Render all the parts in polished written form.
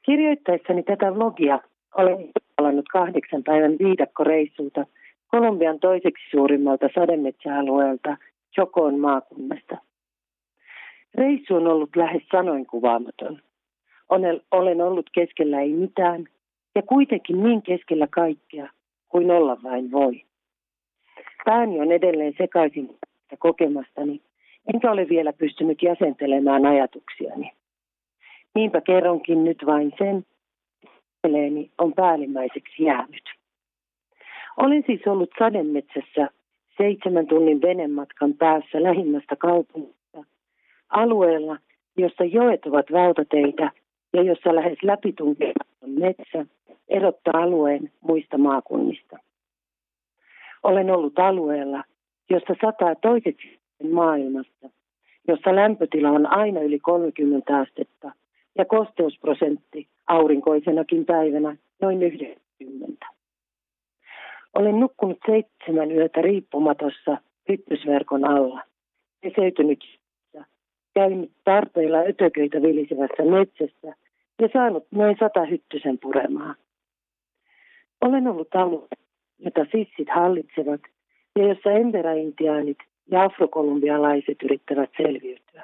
Kirjoittaessani tätä vlogia olen palannut 8 päivän viidakkoreissulta Kolumbian toiseksi suurimmalta sademetsäalueelta Chocón maakunnasta. Reissu on ollut lähes sanoin kuvaamaton. Olen ollut keskellä ei mitään ja kuitenkin niin keskellä kaikkea kuin olla vain voi. Pääni on edelleen sekaisin kokemastani, enkä ole vielä pystynyt jäsentelemään ajatuksiani. Niinpä kerronkin nyt vain sen, että on päällimmäiseksi jäänyt. Olen siis ollut sademetsässä 7 tunnin venematkan päässä lähimmästä kaupungista, alueella, jossa joet ovat valtateitä ja jossa lähes läpitunkevaton metsä erottaa alueen muista maakunnista. Olen ollut alueella, jossa sataa toiseksi maailmasta, jossa lämpötila on aina yli 30 astetta ja kosteusprosentti aurinkoisenakin päivänä noin 90. Olen nukkunut 7 yötä riippumatossa hyttysverkon alla, peseytynyt, käynyt tarpeilla ötököitä vilisevässä metsässä ja saanut noin 100 hyttysen puremaa. Olen ollut alueella, jota sissit hallitsevat ja jossa embera-intiaanit ja afrokolumbialaiset yrittävät selviytyä.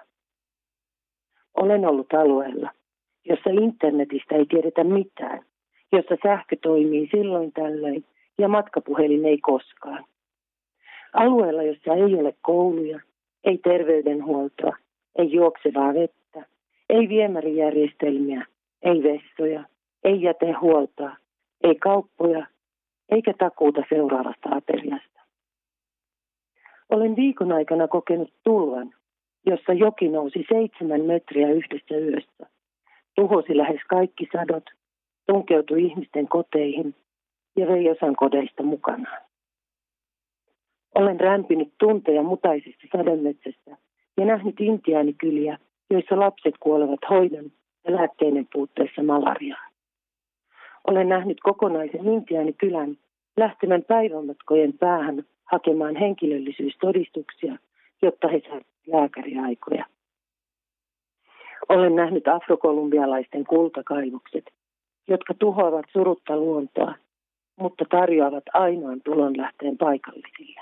Olen ollut alueella, jossa internetistä ei tiedetä mitään, jossa sähkö toimii silloin tällöin ja matkapuhelin ei koskaan. Alueella, jossa ei ole kouluja, ei terveydenhuoltoa, ei juoksevaa vettä, ei viemärijärjestelmiä, ei vessoja, ei jätehuoltoa, ei kauppoja, eikä takuuta seuraavasta ateriasta. Olen viikon aikana kokenut tulvan, jossa joki nousi 7 metriä yhdessä yössä, tuhosi lähes kaikki sadot, tunkeutui ihmisten koteihin ja vei osan kodeista mukanaan. Olen rämpinyt tunteja mutaisesta sademetsästä ja nähnyt intiaanikyliä, joissa lapset kuolevat hoidon ja lääkkeiden puutteessa malariaan. Olen nähnyt kokonaisen intiaanikylän lähtevän päivämatkojen päähän hakemaan henkilöllisyystodistuksia, jotta he saavat lääkäriaikoja. Olen nähnyt afrokolumbialaisten kultakaivokset, jotka tuhoavat surutta luontoa, mutta tarjoavat ainoan tulonlähteen paikallisille.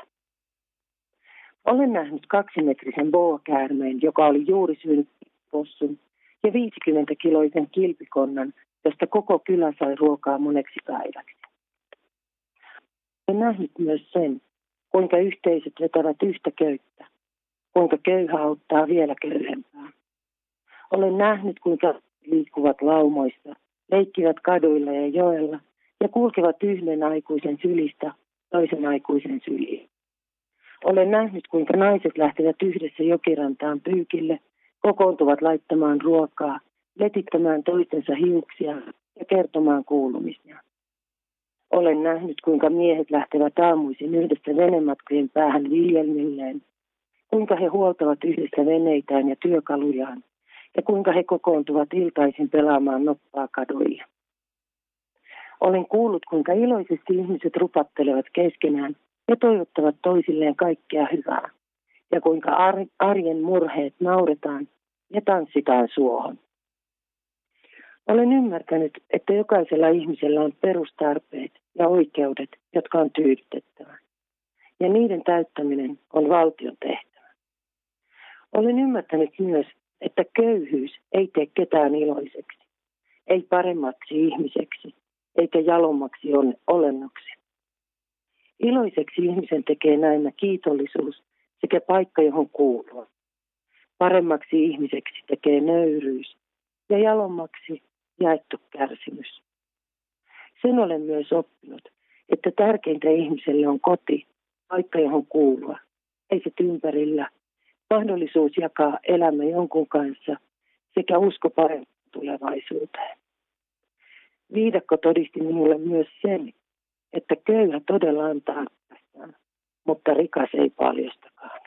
Olen nähnyt 2-metrisen boa-käärmeen, joka oli juuri syönyt possun, ja 50-kiloisen kilpikonnan, josta koko kylä sai ruokaa moneksi päiväksi. Olen nähnyt myös sen, kuinka yhteisöt vetävät yhtä köyttä, kuinka köyhä auttaa vielä köyhempää. Olen nähnyt, kuinka liikkuvat laumoissa, leikkivät kaduilla ja joella ja kulkevat yhden aikuisen sylistä toisen aikuisen syliin. Olen nähnyt, kuinka naiset lähtevät yhdessä jokirantaan pyykille, kokoontuvat laittamaan ruokaa, letittämään toistensa hiuksia ja kertomaan kuulumisia. Olen nähnyt, kuinka miehet lähtevät aamuisin yhdessä venematkojen päähän viljelmilleen, kuinka he huoltavat yhdessä veneitään ja työkalujaan ja kuinka he kokoontuvat iltaisin pelaamaan noppaa kaduilla. Olen kuullut, kuinka iloisesti ihmiset rupattelevat keskenään ja toivottavat toisilleen kaikkea hyvää ja kuinka arjen murheet nauretaan ja tanssitaan suohon. Olen ymmärtänyt, että jokaisella ihmisellä on perustarpeet ja oikeudet, jotka on tyydytettävä, ja niiden täyttäminen on valtion tehtävä. Olen ymmärtänyt myös, että köyhyys ei tee ketään iloiseksi, ei paremmaksi ihmiseksi, eikä jalommaksi olennoksi. Iloiseksi ihmisen tekee näemmä kiitollisuus sekä paikka, johon kuuluu. Paremmaksi ihmiseksi tekee nöyryys ja jalommaksi jaettu kärsimys. Sen olen myös oppinut, että tärkeintä ihmiselle on koti, paikka, johon kuulua, ihmiset ympärillä, mahdollisuus jakaa elämä jonkun kanssa sekä usko parempaan tulevaisuuteen. Viidakko todisti minulle myös sen, että köyhä todella antaa, mutta rikas ei paljostakaan.